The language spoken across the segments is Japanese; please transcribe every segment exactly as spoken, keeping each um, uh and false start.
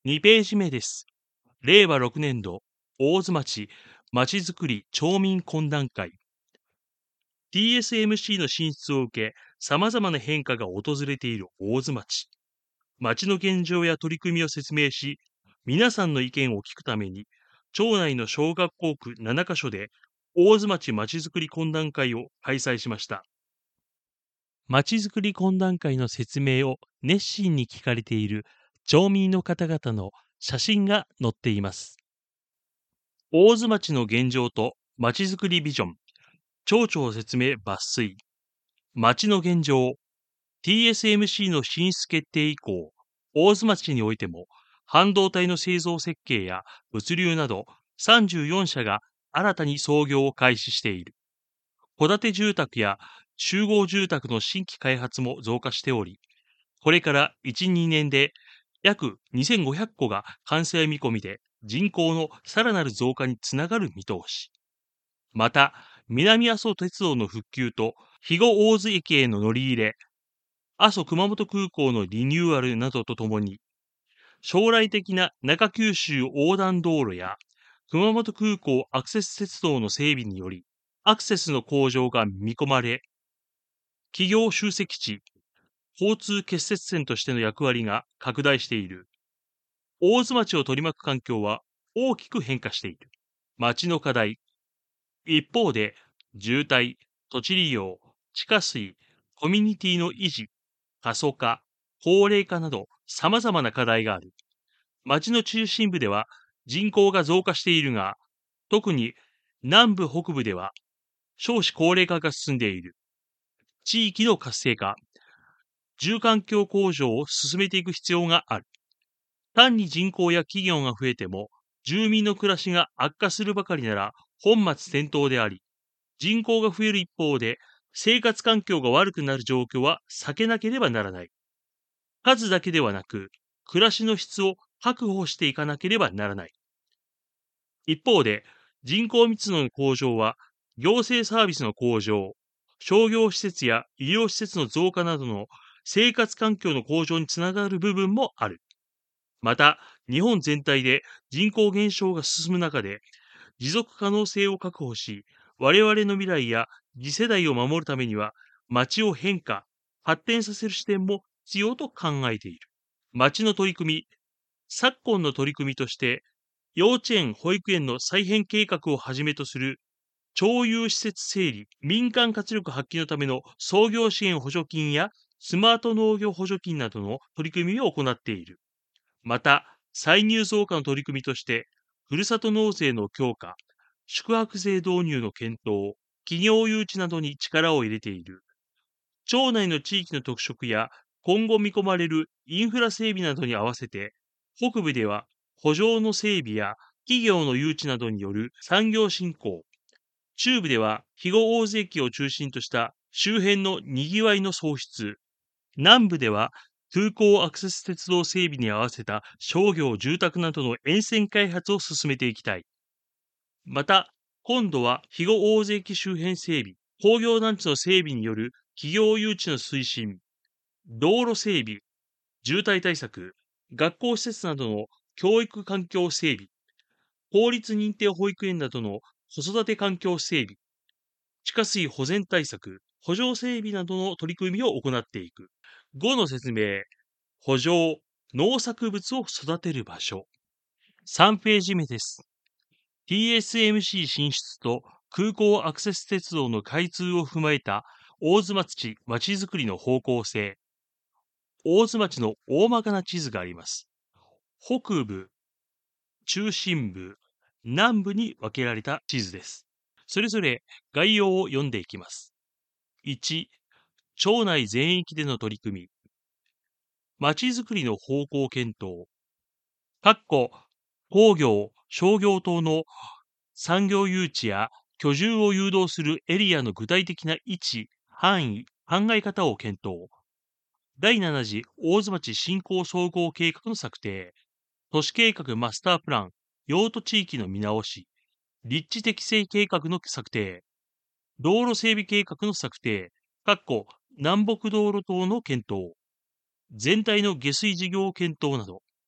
にページ目です。れいわろくねんど、大津町まちづくり町民懇談会。ティーエスエムシー の進出を受け、様々な変化が訪れている大津町。町の現状や取り組みを説明し、皆さんの意見を聞くために、町内の小学校区ななカ所で、大津町まちづくり懇談会を開催しました。まちづくり懇談会の説明を熱心に聞かれている町民の方々の写真が載っています。大津町の現状とまちづくりビジョン、町長説明抜粋、町の現状、ティーエスエムシー の進出決定以降、大津町においても半導体の製造設計や物流などさんじゅうよんしゃが新たに操業を開始している。戸建て住宅や集合住宅の新規開発も増加しており、これからいち、にねんで約にせんごひゃっこが完成見込みで人口のさらなる増加につながる見通し。また、南阿蘇鉄道の復旧と肥後大津駅への乗り入れ、阿蘇熊本空港のリニューアルなどとともに、将来的な中九州横断道路や熊本空港アクセス鉄道の整備により、アクセスの向上が見込まれ、企業集積地、交通結節線としての役割が拡大している。大津町を取り巻く環境は大きく変化している。町の課題。一方で、渋滞、土地利用、地下水、コミュニティの維持、過疎化、高齢化など様々な課題がある。町の中心部では人口が増加しているが、特に南部北部では少子高齢化が進んでいる。地域の活性化、住環境向上を進めていく必要がある。単に人口や企業が増えても、住民の暮らしが悪化するばかりなら本末転倒であり、人口が増える一方で生活環境が悪くなる状況は避けなければならない。数だけではなく、暮らしの質を確保していかなければならない。一方で、人口密度の向上は、行政サービスの向上、商業施設や医療施設の増加などの生活環境の向上につながる部分もある。また、日本全体で人口減少が進む中で、持続可能性を確保し、我々の未来や次世代を守るためには、町を変化、発展させる視点も必要と考えている。町の取り組み、昨今の取り組みとして、幼稚園・保育園の再編計画をはじめとする町有施設整理、民間活力発揮のための創業支援補助金やスマート農業補助金などの取り組みを行っている。また、歳入増加の取り組みとして、ふるさと納税の強化、宿泊税導入の検討、企業誘致などに力を入れている。町内の地域の特色や今後見込まれるインフラ整備などに合わせて、北部では補助の整備や企業の誘致などによる産業振興、中部では肥後大津駅を中心とした周辺の賑わいの創出、南部では空港アクセス鉄道整備に合わせた商業住宅などの沿線開発を進めていきたい。また、今度は肥後大津駅周辺整備、工業団地の整備による企業誘致の推進、道路整備、渋滞対策、学校施設などの教育環境整備、公立認定保育園などの子育て環境整備、地下水保全対策、補助整備などの取り組みを行っていく。ごの説明、補助、農作物を育てる場所。さんページ目です。ティーエスエムシー 進出と空港アクセス鉄道の開通を踏まえた大津町まちづくりの方向性。大津町の大まかな地図があります。北部、中心部、南部に分けられた地図です。それぞれ概要を読んでいきます。いち、町内全域での取り組み。まちづくりの方向検討。かっこ工業、商業等の産業誘致や居住を誘導するエリアの具体的な位置、範囲、考え方を検討。だいなな次大津町振興総合計画の策定。都市計画マスタープラン、用途地域の見直し。立地適正計画の策定。道路整備計画の策定。かっこ南北道路等の検討。全体の下水事業検討など。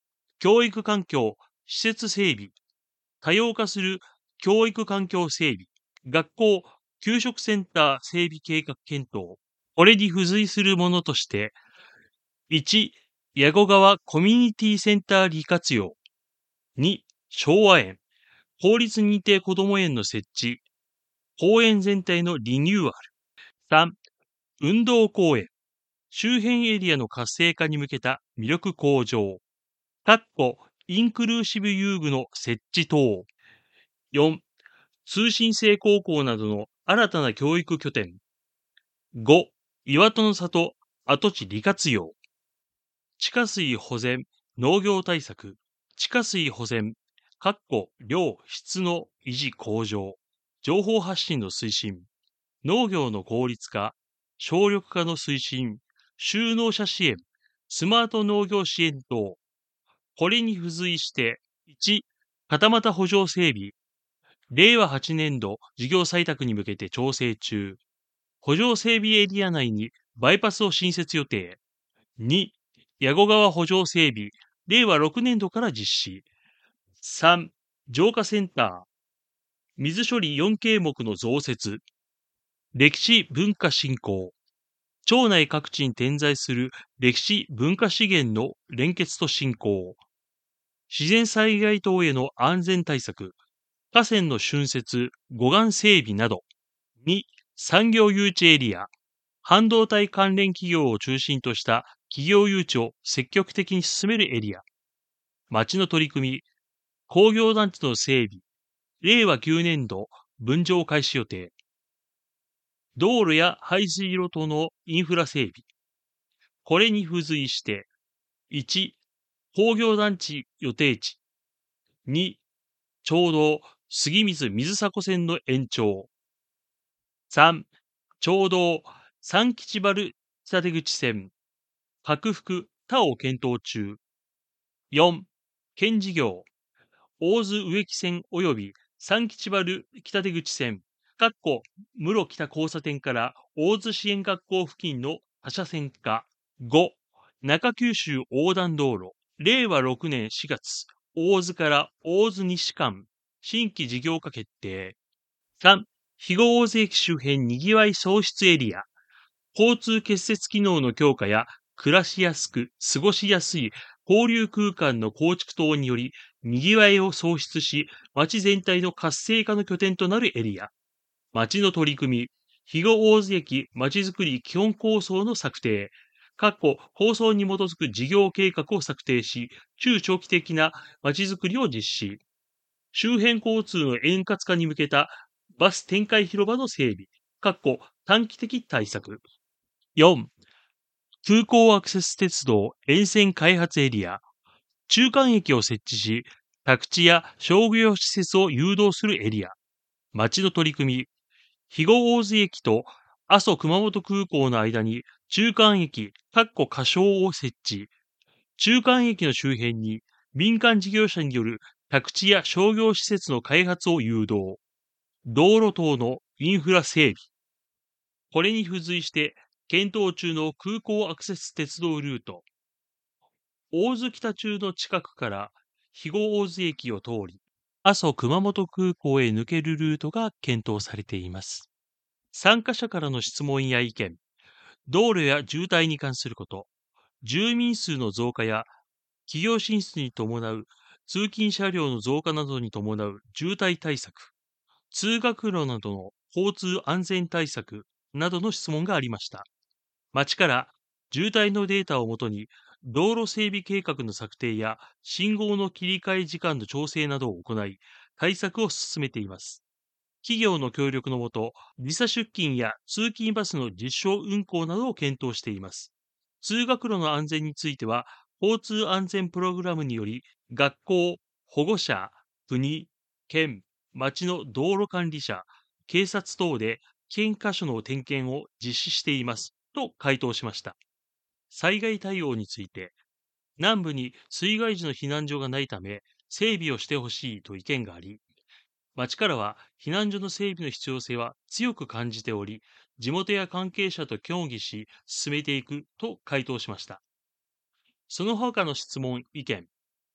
教育環境、施設整備、多様化する教育環境整備、学校、給食センター整備計画検討。これに付随するものとして、いち、矢後川コミュニティセンター利活用。に、昭和園、公立認定こども園の設置、公園全体のリニューアル。さん、運動公園、周辺エリアの活性化に向けた魅力向上。かっこインクルーシブ遊具の設置等。よん、通信制高校などの新たな教育拠点。ご、岩戸の里、跡地利活用。地下水保全、農業対策。地下水保全、かっこ量、質の維持向上。情報発信の推進。農業の効率化、省力化の推進。就農者支援、スマート農業支援等。これに付随して、いち、片俣補助整備。れいわはちねんど事業採択に向けて調整中。補助整備エリア内にバイパスを新設予定。に、矢後川補助整備。れいわろくねんどから実施。さん、浄化センター。水処理よんけいもくの増設。歴史文化振興。町内各地に点在する歴史文化資源の連結と振興。自然災害等への安全対策。河川の浚渫、護岸整備など。に、産業誘致エリア。半導体関連企業を中心とした企業誘致を積極的に進めるエリア。町の取り組み、工業団地の整備。れいわきゅうねんど分譲開始予定。道路や排水路等のインフラ整備。これに付随して、いち、工業団地予定地。に、町道、杉水水迫線の延長。さん、町道、三吉原北出口線、拡幅他を検討中。よん、県事業、大津植木線及び三吉原北出口線、かっこ室北交差点から大津支援学校付近の他車線化。ご、中九州横断道路、れいわろくねんしがつ、大津から大津西間、新規事業化決定。さん、肥後大津駅周辺にぎわい創出エリア。交通結節機能の強化や、暮らしやすく、過ごしやすい交流空間の構築等により、にぎわいを創出し、街全体の活性化の拠点となるエリア。街の取り組み、肥後大津駅まちづくり基本構想の策定。かっこ構想に基づく事業計画を策定し、中長期的な街づくりを実施。周辺交通の円滑化に向けたバス展開広場の整備。かっこ短期的対策。よん、空港アクセス鉄道沿線開発エリア。中間駅を設置し、宅地や商業施設を誘導するエリア。町の取り組み、肥後大津駅と阿蘇熊本空港の間に中間駅、かっこ仮称を設置。中間駅の周辺に民間事業者による宅地や商業施設の開発を誘導。道路等のインフラ整備。これに付随して検討中の空港アクセス鉄道ルート。大津北中の近くから肥後大津駅を通り、阿蘇熊本空港へ抜けるルートが検討されています。参加者からの質問や意見、道路や渋滞に関すること、住民数の増加や企業進出に伴う通勤車両の増加などに伴う渋滞対策、通学路などの交通安全対策などの質問がありました。町から渋滞のデータをもとに道路整備計画の策定や信号の切り替え時間の調整などを行い、対策を進めています。企業の協力のもと、時差出勤や通勤バスの実証運行などを検討しています。通学路の安全については、交通安全プログラムにより、学校、保護者、国、県、町の道路管理者、警察等で危険箇所の点検を実施しています、と回答しました。災害対応について、南部に水害時の避難所がないため、整備をしてほしいと意見があり、町からは避難所の整備の必要性は強く感じており、地元や関係者と協議し、進めていくと回答しました。その他の質問、意見、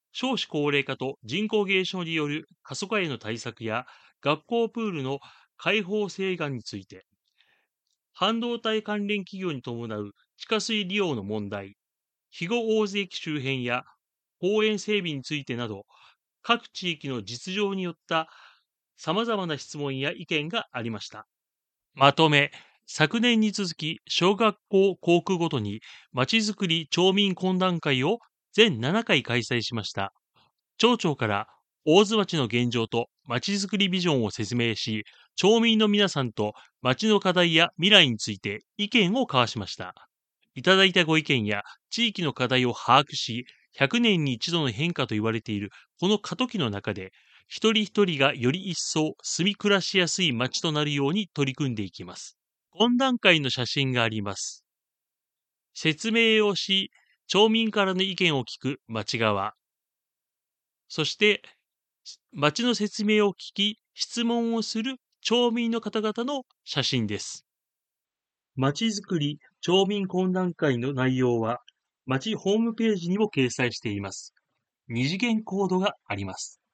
少子高齢化と人口減少による過疎化への対策や学校プールの開放請願について、半導体関連企業に伴う地下水利用の問題、肥後大津駅周辺や公園整備についてなど、各地域の実情によった様々な質問や意見がありました。まとめ、昨年に続き小学校校区ごとにまちづくり町民懇談会を全ななかい開催しました。町長から大津町の現状とまちづくりビジョンを説明し、町民の皆さんと町の課題や未来について意見を交わしました。いただいたご意見や地域の課題を把握し、ひゃくねんに一度の変化と言われているこの過渡期の中で、一人一人がより一層住み暮らしやすい町となるように取り組んでいきます。懇談会の写真があります。説明をし、町民からの意見を聞く町側。そして、町の説明を聞き、質問をする町民の方々の写真です。町づくり町民懇談会の内容は、町ホームページにも掲載しています。二次元コードがあります。